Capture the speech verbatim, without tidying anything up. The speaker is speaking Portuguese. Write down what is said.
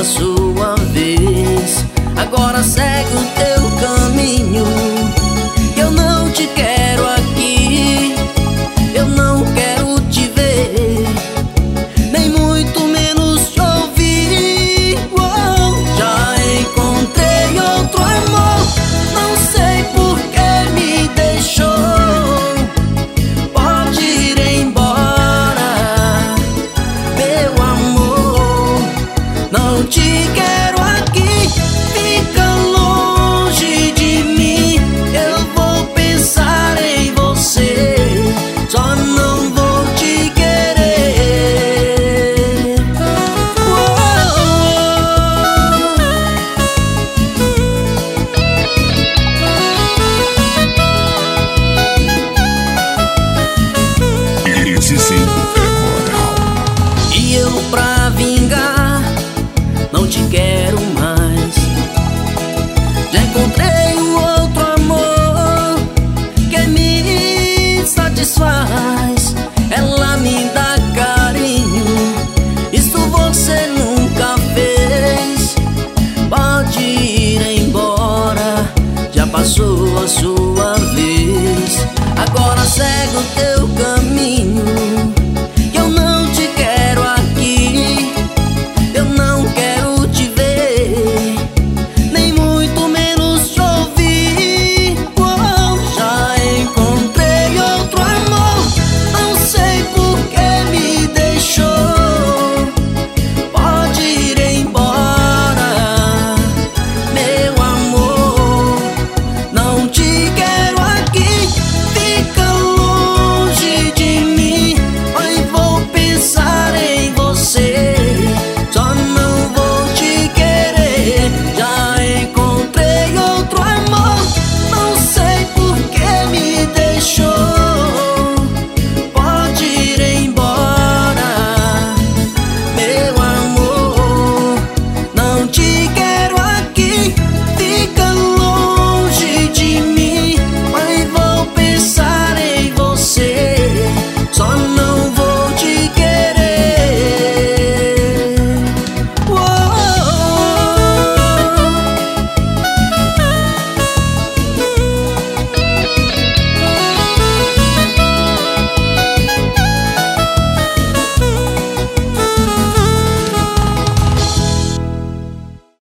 sua vez. Agora segue o teu caminho, eu não te quero aqui. Eu não quero te ver, nem muito menos te ouvir. Oh, já encontrei outro amor, não sei por que me deixou. Pode ir embora, meu amor, não te quero aqui. Fica longe de mim, eu vou pensar em você, só não vou te querer. Oh, Esse sim é moral. e eu pra vingar não te quero mais. Já encontrei um outro amor que me satisfaz. Ela me dá carinho, isso você nunca fez. Pode ir embora, já passou a sua